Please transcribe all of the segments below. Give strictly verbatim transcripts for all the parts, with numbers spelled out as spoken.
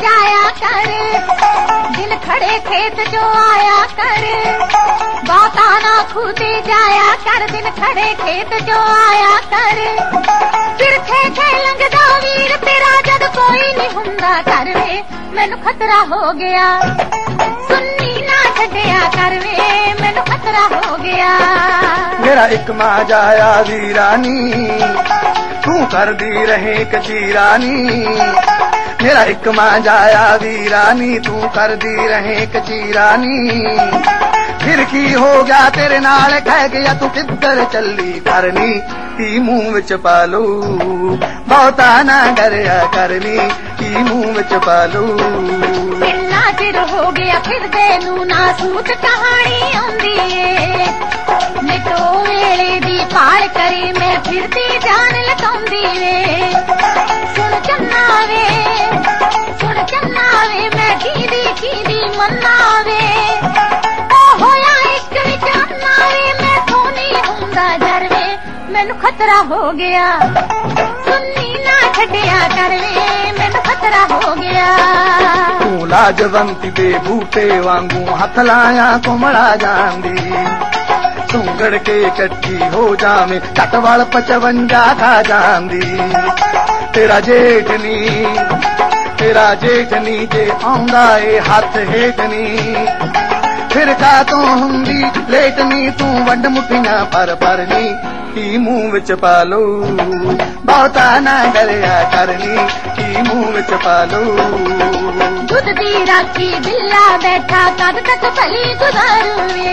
जाया कर, दिन खड़े खेत जो आया कर, बाता ना खुदे जाया कर, दिन खड़े खेत जो आया कर, फिर थे थे लंघदा वीर तेरा जद कोई नहीं हुंदा कर वे, मैनू खतरा हो गया, सुन्नी ना छड्डिया कर वे, मैनू खतरा हो गया। मेरा एक मां जाया वीरानी तू कर दी रहे कचीरानी, मेरा एक मां जाया वीरानी तू कर दी रहे कचीरानी, फिर की हो गया तेरे नाल कह गया तू किधर चली करनी, की मुंह विच पालू बहुता ना डरिया करनी, की मुंह विच पालू। किन्ना चिर हो गया फिर देनू ना सूत कहानी आउंदी ए, निटो वेले दी पाल करी मैं फिरदी जान लकाउंदी वे, सुन चन्ना वे सुन चन्ना वे मैं कीदी कीदी मन्ना वे, ओ होया इश्क विच अन्ना वे मैं थोनी हुंदा डर वे, मैनू खतरा हो गया, सुन्नी ना छड्डिया कर वे, मैनू खतरा हो गया। तू लाजवंती दे बूटे वांगू हथ लाया कुमड़ा जांदी, सुंगड़ के कट्ठी हो जावे कटवाल पचवंजा खा जांदी, तेरा जेठनी तेरा जेठनी जे आउंदा ए हाथ हेठनी, फिर का तो हुंदी लेटनी तू वंड मुठियां पर परनी, की मुंह विच पालो बहुता ना डरिया करनी, की मुंह विच पालो। दुध दी राखी बिल्ला बैठा कद तक भली गुजारूवे,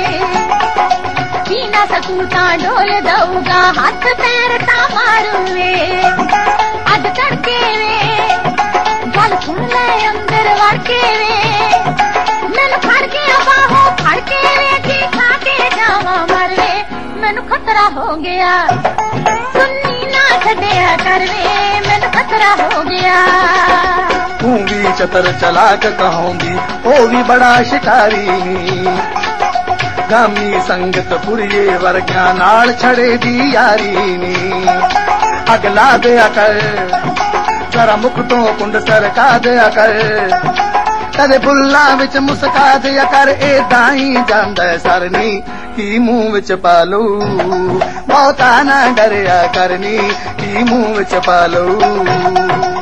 की ना सकूं तां डोल दऊगा हाथ पैर ता मारूवे, अज तड़के वे गल सुन ले अंदर वड़ के वे, मैनू फड़ के बाहों फड़ के वे की खा के जावा मर वे, मैनू खतरा हो गया, सुन्नी ना छड्डिया कर वे, मैनू खतरा हो गया। तू भी चतर चलाक कहूंगी ओ भी बड़ा शिकारी, गामी संगत पुरिये वर्ग्या नाल छड़े दी यारी नी, अगला दिया कर जरा मुख तो कुंड सरका दिया कर, कदे बुल्ला विच मुस्का दिया कर, ए दाई जांदा सरनी, की मुंह विच पालो बहुता ना डरिया करनी, की मुंह विच पालो।